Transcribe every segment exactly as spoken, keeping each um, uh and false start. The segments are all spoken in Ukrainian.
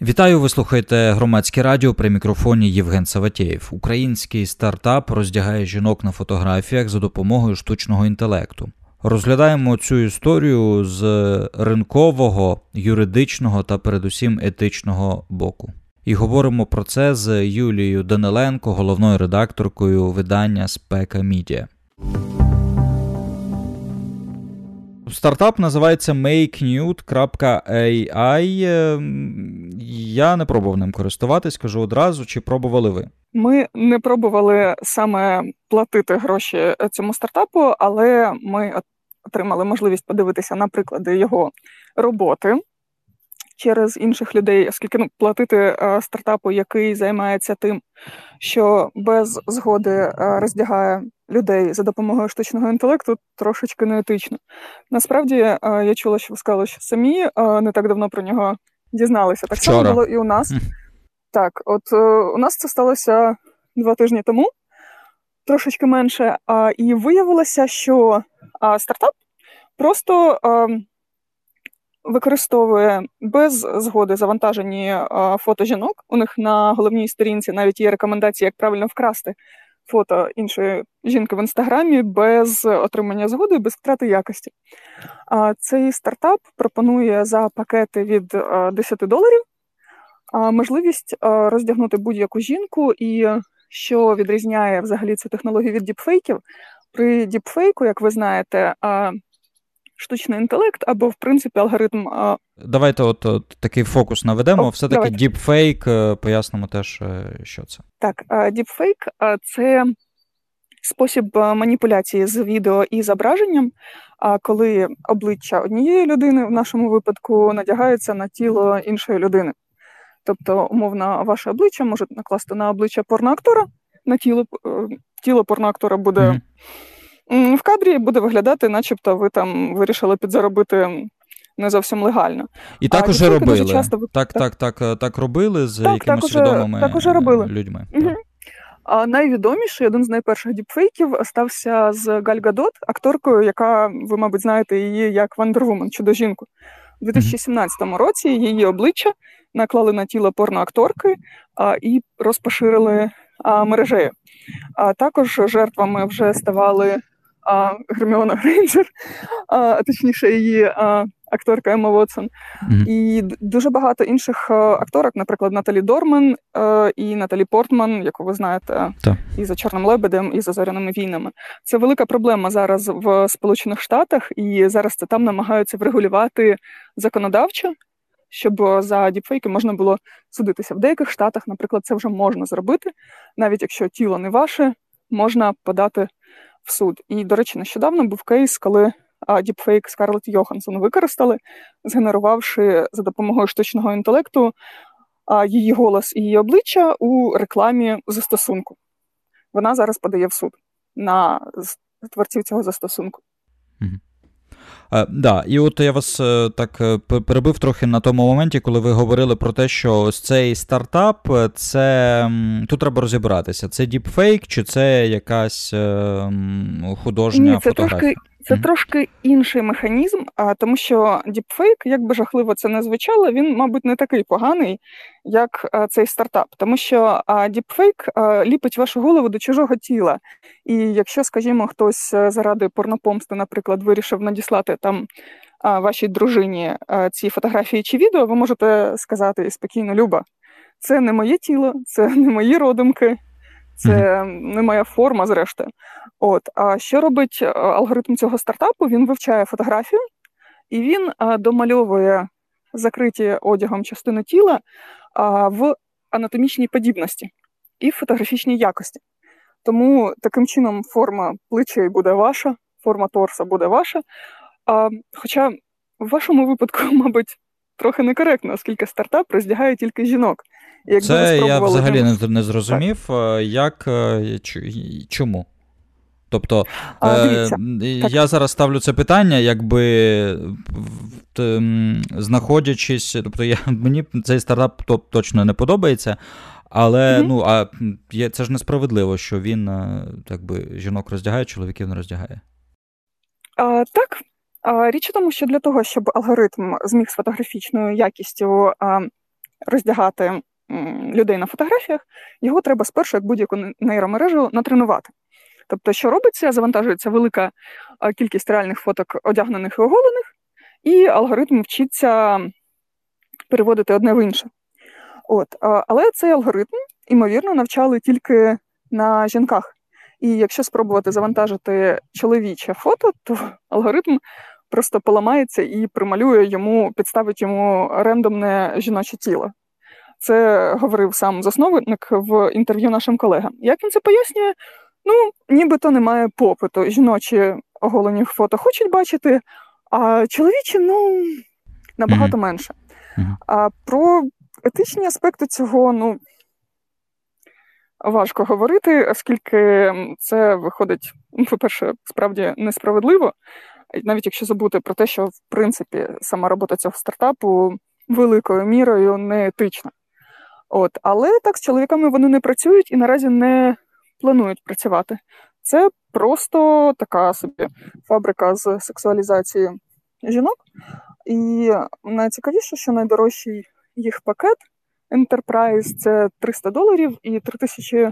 Вітаю, ви слухаєте Громадське радіо, при мікрофоні Євген Саватєєв. Український стартап роздягає жінок на фотографіях за допомогою штучного інтелекту. Розглядаємо цю історію з ринкового, юридичного та передусім етичного боку. І говоримо про це з Юлією Даниленко, головною редакторкою видання Спека Media. Стартап називається make-nude крапка ей ай. Я не пробував ним користуватись, кажу одразу. Чи пробували ви? Ми не пробували саме платити гроші цьому стартапу, але ми отримали можливість подивитися на приклади його роботи через інших людей, оскільки ну, платити а, стартапу, який займається тим, що без згоди а, роздягає людей за допомогою штучного інтелекту, трошечки неетично. Насправді, а, я чула, що ви сказали, що самі а, не так давно про нього дізналися. Так Вчора. само було і у нас. Так, от у нас це сталося два тижні тому, трошечки менше, а, і виявилося, що а, стартап просто а, використовує без згоди завантажені а, фото жінок. У них на головній сторінці навіть є рекомендації, як правильно вкрасти фото іншої жінки в Інстаграмі без отримання згоди, без втрати якості. А, цей стартап пропонує за пакети від а, десять доларів можливість роздягнути будь-яку жінку, і що відрізняє взагалі цю технологію від діпфейків. При діпфейку, як ви знаєте, штучний інтелект або, в принципі, алгоритм... Давайте от, от такий фокус наведемо. О, Все-таки давайте. діпфейк, пояснимо теж, що це. Так, діпфейк – це спосіб маніпуляції з відео і зображенням, коли обличчя однієї людини, в нашому випадку, надягається на тіло іншої людини. Тобто, умовно, ваше обличчя можуть накласти на обличчя порноактора, на тіло, тіло порноактора буде mm. в кадрі, буде виглядати, начебто ви там вирішили підзаробити не зовсім легально. І так а уже робили. Часто... Так, так, так, так, так робили з так, якимись так, відомими так уже робили. людьми. Угу. Так. А найвідоміший, один з найперших діпфейків стався з Галь Гадот, акторкою, яка, ви, мабуть, знаєте її як Вандер-Вумен, Чудо-жінку. У дві тисячі сімнадцятому році її обличчя наклали на тіло порноакторки а, і розпоширили а, мережею. А також жертвами вже ставали а, Герміона Грейнджер, а точніше її а, акторка Емма Вотсон, mm-hmm. і дуже багато інших а, акторок, наприклад, Наталі Дорман а, і Наталі Портман, яку ви знаєте, yeah. і за «Чорним лебедем», і за «Зоряними війнами». Це велика проблема зараз в Сполучених Штатах, і зараз це там намагаються врегулювати законодавчо, щоб за діпфейки можна було судитися. В деяких штатах, наприклад, це вже можна зробити, навіть якщо тіло не ваше, можна подати в суд. І, до речі, нещодавно був кейс, коли а, діпфейк Скарлетт Йоханссон використали, згенерувавши за допомогою штучного інтелекту а, її голос і її обличчя у рекламі застосунку. Вона зараз подає в суд на творців цього застосунку. Mm-hmm. Так, да, і от я вас так перебив трохи на тому моменті, коли ви говорили про те, що ось цей стартап, це, тут треба розібратися, це діпфейк чи це якась художня Ні, це фотографія? Трошки, це mm-hmm. трошки інший механізм, а, тому що діпфейк, як би жахливо це не звучало, він, мабуть, не такий поганий, як а, цей стартап. Тому що а, діпфейк а, ліпить вашу голову до чужого тіла. І якщо, скажімо, хтось заради порнопомсти, наприклад, вирішив надіслати там а, вашій дружині а, ці фотографії чи відео, ви можете сказати спокійно: Люба, це не моє тіло, це не мої родимки, це mm-hmm. не моя форма, зрештою. От, а що робить алгоритм цього стартапу? Він вивчає фотографію, і він а, домальовує закриті одягом частини тіла а, в анатомічній подібності і в фотографічній якості. Тому таким чином форма плечей буде ваша, форма торса буде ваша. А, хоча в вашому випадку, мабуть, трохи некоректно, оскільки стартап роздягає тільки жінок. І це я взагалі не, не зрозумів, так. як, чому? Тобто, а, е, я зараз ставлю це питання, якби т, знаходячись, тобто я, мені цей стартап точно не подобається, але mm-hmm. ну, а це ж несправедливо, що він так би, жінок роздягає, чоловіків не роздягає. А, так, а, річ у тому, що для того, щоб алгоритм зміг з фотографічною якістю а, роздягати людей на фотографіях, його треба спершу, як будь-яку нейромережу, натренувати. Тобто, що робиться? Завантажується велика кількість реальних фоток одягнених і оголених, і алгоритм вчиться переводити одне в інше. От. Але цей алгоритм, ймовірно, навчали тільки на жінках. І якщо спробувати завантажити чоловіче фото, то алгоритм просто поламається і прималює йому, підставить йому рандомне жіноче тіло. Це говорив сам засновник в інтерв'ю нашим колегам. Як він це пояснює? Ну, нібито немає попиту. Жіночі оголені фото хочуть бачити, а чоловічі, ну, набагато mm-hmm. менше. Mm-hmm. А про етичні аспекти цього, ну, важко говорити, оскільки це виходить, по-перше, справді несправедливо, навіть якщо забути про те, що, в принципі, сама робота цього стартапу великою мірою не етична. От. Але так, з чоловіками вони не працюють і наразі не планують працювати. Це просто така собі фабрика з сексуалізації жінок. І найцікавіше, що найдорожчий їх пакет Enterprise – це триста доларів і три тисячі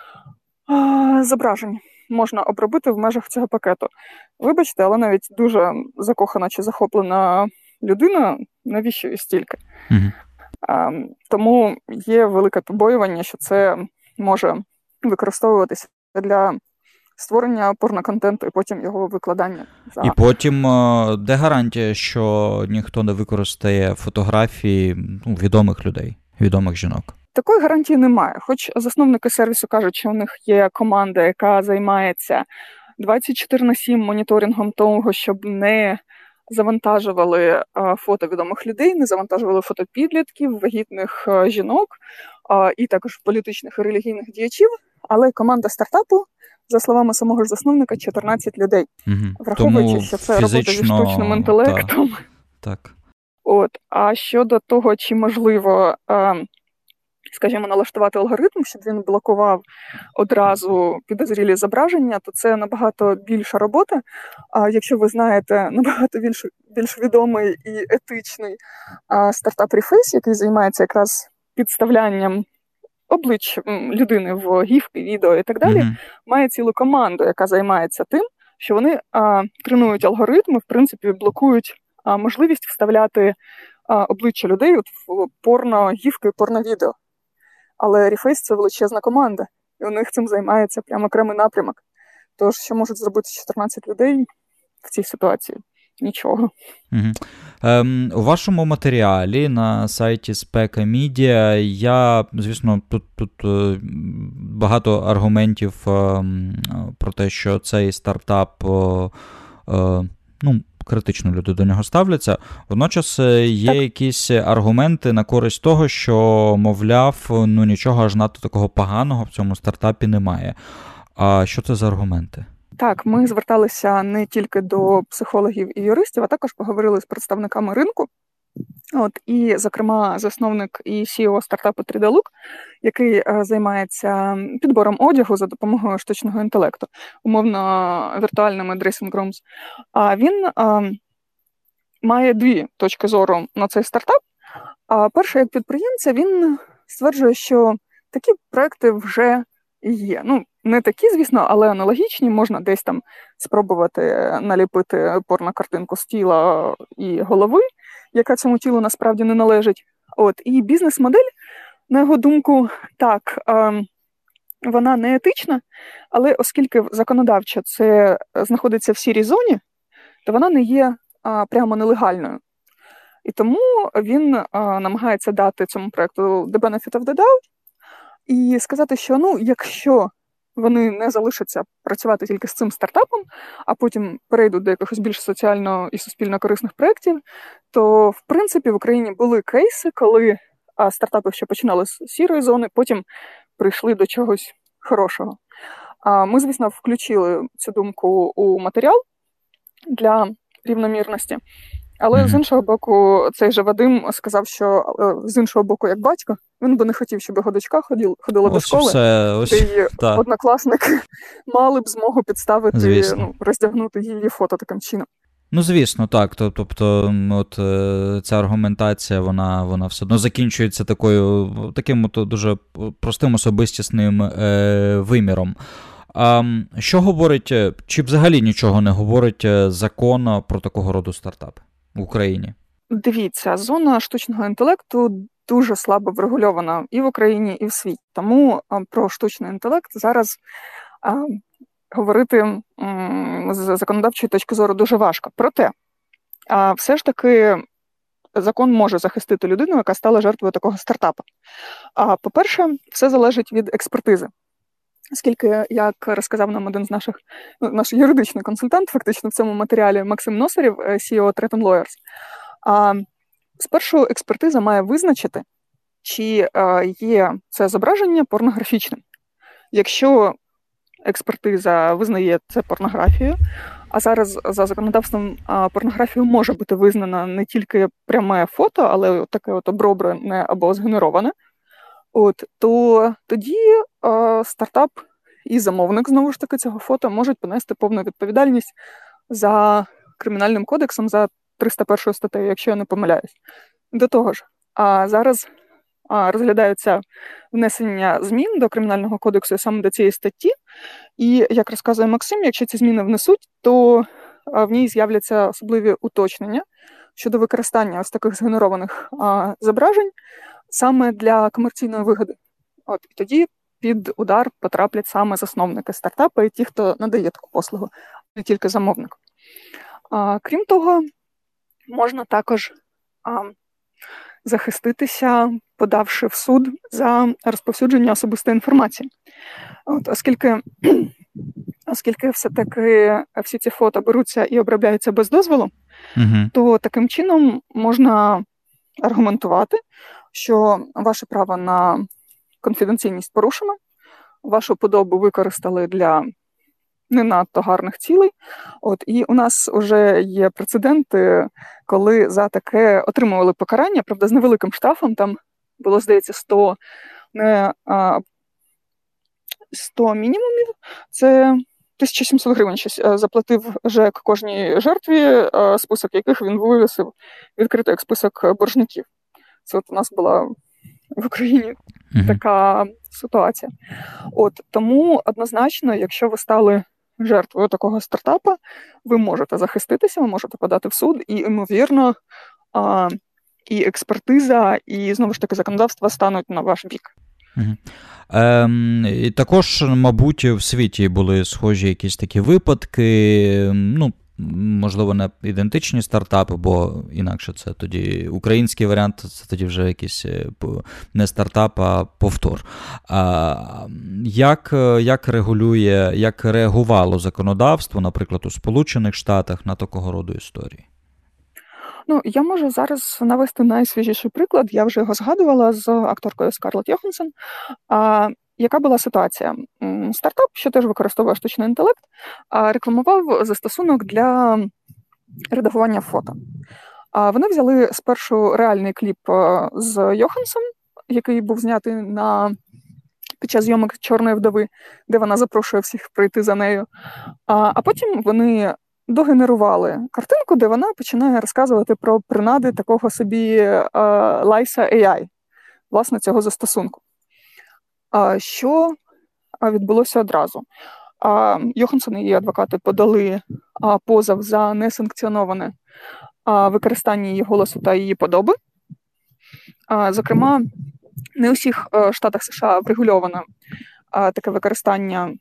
а, зображень можна обробити в межах цього пакету. Вибачте, але навіть дуже закохана чи захоплена людина, навіщо і стільки? Mm-hmm. А, тому є велике побоювання, що це може використовуватися для створення порноконтенту і потім його викладання. За... І потім, де гарантія, що ніхто не використає фотографії ну, відомих людей, відомих жінок? Такої гарантії немає. Хоч засновники сервісу кажуть, що у них є команда, яка займається двадцять чотири на сім моніторингом того, щоб не завантажували фото відомих людей, не завантажували фото підлітків, вагітних жінок і також політичних і релігійних діячів. Але команда стартапу, за словами самого ж засновника, чотирнадцять людей. Угу. Враховуючи, Тому що це фізично... робота зі штучним інтелектом. Так. так. От. А щодо того, чи можливо, скажімо, налаштувати алгоритм, щоб він блокував одразу підозрілі зображення, то це набагато більша робота. А якщо ви знаєте набагато більш, більш відомий і етичний стартап Reface, який займається якраз підставлянням облич людини в гіфки, відео і так далі, mm-hmm. має цілу команду, яка займається тим, що вони а, тренують алгоритми, в принципі, блокують а, можливість вставляти а, обличчя людей от в порно-гіфки, порно-відео. Але Reface – це величезна команда, і у них цим займається прямо окремий напрямок. Тож, що можуть зробити чотирнадцять людей в цій ситуації? Нічого. Угу. Ем, у вашому матеріалі на сайті Спека Media я, звісно, тут, тут е, багато аргументів е, про те, що цей стартап, е, е, ну, критично люди до нього ставляться. Водночас є так. якісь аргументи на користь того, що, мовляв, ну нічого аж надто такого поганого в цьому стартапі немає. А що це за аргументи? Так, ми зверталися не тільки до психологів і юристів, а також поговорили з представниками ринку. От, і, зокрема, засновник і сі і о стартапу три ді Look, який е, займається підбором одягу за допомогою штучного інтелекту, умовно віртуальними dressing rooms. А він е, має дві точки зору на цей стартап. А перша, як підприємця, він стверджує, що такі проекти вже є. Ну, не такі, звісно, але аналогічні. Можна десь там спробувати наліпити порнокартинку з тіла і голови, яка цьому тілу насправді не належить. От. І бізнес-модель, на його думку, так, е, вона не етична, але оскільки законодавчо це знаходиться в сірій зоні, то вона не є е, прямо нелегальною. І тому він е, намагається дати цьому проекту the benefit of the doubt і сказати, що, ну, якщо вони не залишаться працювати тільки з цим стартапом, а потім перейдуть до якихось більш соціально і суспільно корисних проєктів, то, в принципі, в Україні були кейси, коли а, стартапи, що починали з сірої зони, потім прийшли до чогось хорошого. А, ми, звісно, включили цю думку у матеріал для рівномірності, але mm-hmm. з іншого боку, цей же Вадим сказав, що з іншого боку, як батько, він би не хотів, щоб його дочка ходила, ходила ось до школи, все, ось, де та. однокласники мали б змогу підставити, ну, роздягнути її фото таким чином. Ну, звісно, так. Тобто, от ця аргументація, вона, вона все одно закінчується такою, таким от дуже простим особистісним е, виміром. А що говорить, чи взагалі нічого не говорить закон про такого роду стартапи в Україні? Дивіться, зона штучного інтелекту дуже слабо врегульована і в Україні, і в світі. Тому про штучний інтелект зараз а, говорити м, з законодавчої точки зору дуже важко. Проте, а, все ж таки, закон може захистити людину, яка стала жертвою такого стартапу. А, по-перше, все залежить від експертизи. Оскільки, як розказав нам один з наших, ну, наш юридичний консультант, фактично в цьому матеріалі Максим Носарів, сі і о Triton Lawyers, а, спершу експертиза має визначити, чи а, є це зображення порнографічним. Якщо експертиза визнає це порнографією, а зараз за законодавством а, порнографією може бути визнана не тільки пряме фото, але таке от оброблене або згенероване, от, то тоді а, стартап і замовник, знову ж таки, цього фото можуть понести повну відповідальність за Кримінальним кодексом, за триста першою статтею, якщо я не помиляюсь. До того ж, а зараз а, розглядаються внесення змін до Кримінального кодексу саме до цієї статті, і, як розказує Максим, якщо ці зміни внесуть, то а, в ній з'являться особливі уточнення щодо використання ось таких згенерованих а, зображень саме для комерційної вигоди. От, і тоді під удар потраплять саме засновники стартапу і ті, хто надає таку послугу, не тільки замовник. А, крім того, можна також а, захиститися, подавши в суд за розповсюдження особистої інформації. От, оскільки, оскільки все-таки всі ці фото беруться і обробляються без дозволу, uh-huh. то таким чином можна аргументувати, що ваше право на конфіденційність порушено, вашу подобу використали для не надто гарних цілей. От, і у нас вже є прецеденти, коли за таке отримували покарання, правда, з невеликим штрафом, там було, здається, сто, не, а, сто мінімумів, це тисяча сімсот гривень щось заплатив ЖЕК кожній жертві, список яких він вивісив відкрито як список боржників. Це от у нас була в Україні mm-hmm. така ситуація. От, тому однозначно, якщо ви стали жертвою такого стартапа, ви можете захиститися, ви можете подати в суд, і, ймовірно, а, і експертиза, і, знову ж таки, законодавство стануть на ваш бік. Угу. Ем, і також, мабуть, в світі були схожі якісь такі випадки, ну, можливо, не ідентичні стартапи, бо інакше це тоді український варіант, це тоді вже якийсь не стартап, а повтор. А, як, як регулює, як реагувало законодавство, наприклад, у Сполучених Штатах на такого роду історії? Ну, я можу зараз навести найсвіжіший приклад, я вже його згадувала з акторкою Скарлетт Йоханссон. А, яка була ситуація? Стартап, що теж використовує штучний інтелект, рекламував застосунок для редагування фото. А вони взяли спершу реальний кліп з Йоханссон, який був знятий на під час зйомок «Чорної вдови», де вона запрошує всіх прийти за нею. А, а потім вони догенерували картинку, де вона починає розказувати про принади такого собі uh, Lysa ей ай, власне, цього застосунку. Uh, що відбулося одразу? Uh, Йоханссон і її адвокати подали uh, позов за несанкціоноване uh, використання її голосу та її подоби. Uh, зокрема, не у всіх uh, штатах США врегульовано uh, таке використання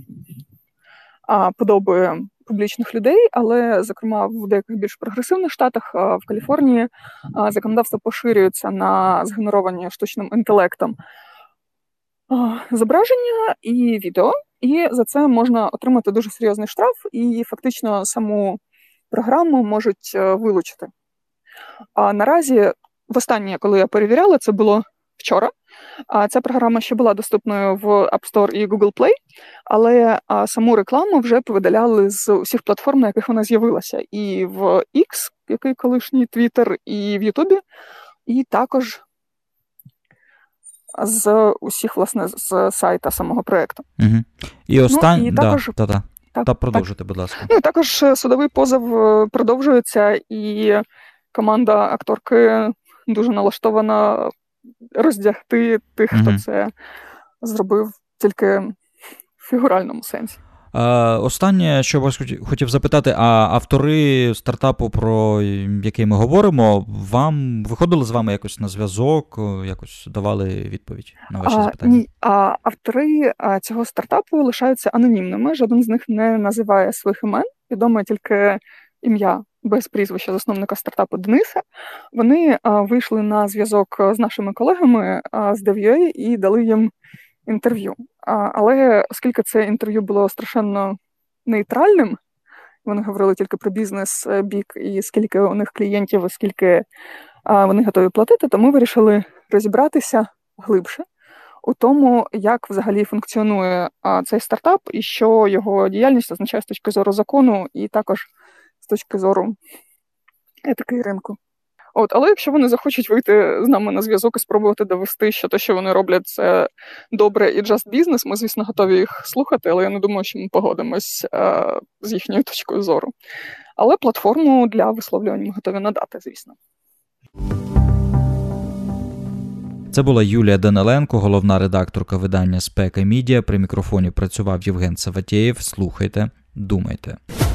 uh, подоби публічних людей, але, зокрема, в деяких більш прогресивних штатах, в Каліфорнії, законодавство поширюється на згенеровані штучним інтелектом зображення і відео, і за це можна отримати дуже серйозний штраф, і фактично саму програму можуть вилучити. А наразі, востаннє, коли я перевіряла, це було вчора, ця програма ще була доступною в App Store і Google Play, але саму рекламу вже повидаляли з усіх платформ, на яких вона з'явилася. І в X, який колишній Twitter, і в YouTube, і також з усіх, власне, з сайта самого проєкту. Угу. І остан... ну, і да, також... да, да. так. Та продовжуйте, будь ласка. Ну, також судовий позов продовжується, і команда акторки дуже налаштована роздягти тих, хто угу. це зробив, тільки в фігуральному сенсі. А, останнє, що вас хотів запитати, а автори стартапу, про який ми говоримо, вам виходили з вами якось на зв'язок, якось давали відповідь на ваші а, запитання? Ні, а автори а, цього стартапу лишаються анонімними, жоден з них не називає своїх імен, відоме тільки ім'я без прізвища засновника стартапу Дениса. Вони а, вийшли на зв'язок з нашими колегами а, з дабл ю ей і дали їм інтерв'ю. А, але оскільки це інтерв'ю було страшенно нейтральним, вони говорили тільки про бізнес-бік і скільки у них клієнтів, і скільки а, вони готові платити, то ми вирішили розібратися глибше у тому, як взагалі функціонує а, цей стартап і що його діяльність означає з точки зору закону і також з точки зору етики ринку. От, але якщо вони захочуть вийти з нами на зв'язок і спробувати довести, що те, що вони роблять, це добре і just бізнес, ми, звісно, готові їх слухати, але я не думаю, що ми погодимось е, з їхньою точкою зору. Але платформу для висловлювання ми готові надати, звісно. Це була Юлія Даниленко, головна редакторка видання «Спека Мідіа». При мікрофоні працював Євген Саватєєв. Слухайте, думайте.